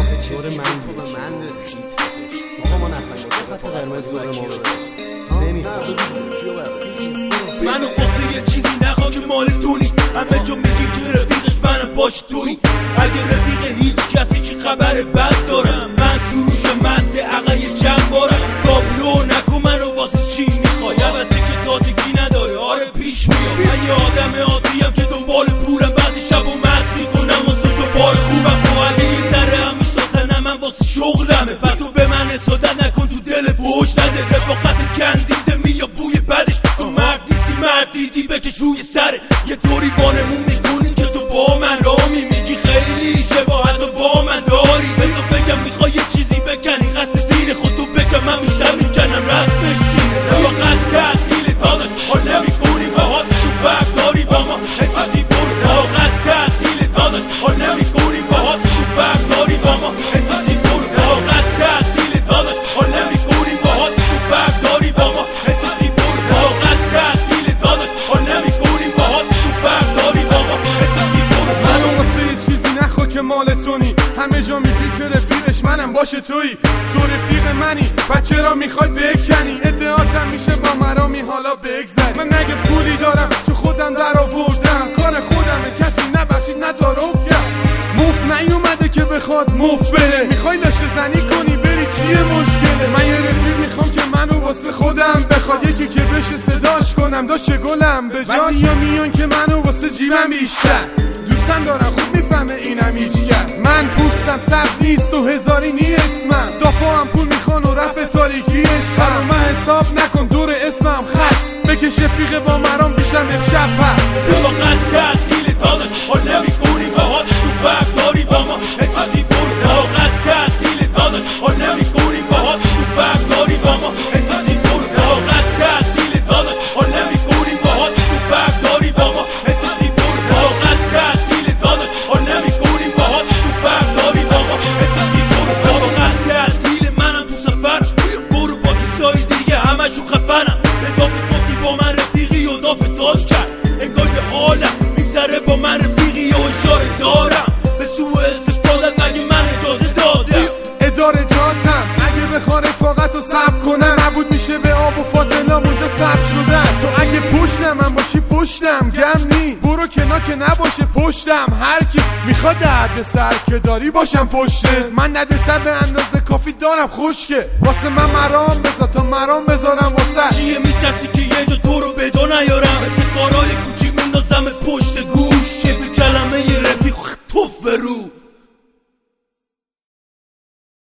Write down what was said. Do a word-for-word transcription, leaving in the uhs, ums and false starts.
دور من بود من خیت آقا ما نخواهیم خط قرمز دور ما بود نمیخوام منو واسه یه چیزی نخواه که مال تونی همه جا میگی که رفیقش منم باش توی اگه رفیق هیچ کسی که خبر بد دارم من سروش مده عقای چند بارم تابلو نکن منو واسه چی میخوای البته که تازگی نداره آره پیش میاد من یه آدم عادیم که دنبال پولم بعضی شب و مست میکنم واسه دوباره خوبم و اگه یه ذره هم میشناسنم من واسه شغلمه پس تو به من اصادت نکن تو دل فوش نده رفاقت کندیده میا بوی بدش تو مرد نیستی مرد دیدی بکش روی سره یه طوری بانمون میکنی که تو با من رامی میگی خیلی شباهت با من داری بذار بگم میخوای یه چیزی بکنی قصد دیر خود تو بگم من بیشتر میکنم رسمش شیره رفاقت تعطیل داداش حال نمیکنی باهات تو فرق داری با ما حساتی برو رفاقت تعطیل داداش حال نمیکنی باهات تو فرق داری با ما حساتی برو رفاقت تعطیل داداش حال نمیکنی باهات تو فرق داری با ما حساتی برو رفاقت تعطیل داداش حال نمیکنی باهات تو فرق داری با ما حساتی برو منو واسه یه چیزی نخوا که مال تونی همه جا میگی که رفیقش منم باشه تویی تو رفیق منی و چرا میخوای بکنی ادعاتم میشه با مرامی حالا بگذری من نگه پولی دارم چون خودم در آوردم کار خودمه کسی نبخشید نتارف کرد موف نیومده که بخواد موف بره میخوای داشته زنی کنی بری چیه مشکله من یه رفیق میخوام که منو واسه خودم بخواد یکی که بشه صداش کنم داشته گلم به جای یا میان که منو واسه جیبم بیشتر دوستم دارم خوب میفهمه اینم هیچکس من پوستم سخت نیست و هزاری نی اسمم دافعم پول میخوان و رفع تاریکی عشقم من حساب نکن دور اسمم خط بکش رفیق با مرام بیشم امشب پر رفاقت تعطیل داداش حال نمیکنی باهات تو فرق داری با ما حساتی برو رفاقت تعطیل داداش حال نمیکنی باهات تو فرق داری با ما حساتی برو رفاقت تعطیل داداش حال نمیکنی باهات تو فرق داری با ما حساتی برو رفاقت تعطیل داداش حال نمیکنی باهات تو فرق داری با ما حساتی برو رفاقت تعطیل منم تو سفر برو با کسای دیگه همشون خفنم اضافه گفتی با من رفیقی و اضافه تاز کرد انگار که عالم میگذره با من رفیقی و اشاره دارم به سوء استفادت مگه من اجازه دادم اداره جاتم اگه بخواه رفاقت رو ثبت کنم نبود میشه به آب و فاضلام اونجا ثبت شدن تو اگه پشتم من باشی پشتم گرم نی برو کنا که نباشه پشتم هر کی میخواد درد سر که داری باشم پشته من درد سر به اندازه کافی دارم خشکه واسه من مرام بذار تا مرام بذارم واسه چیه میترسی که یه جا تو رو به جا نیارم مثل کارهای کوچیک میندازم پشت گوش شکل کلمه یه رفیق توف رو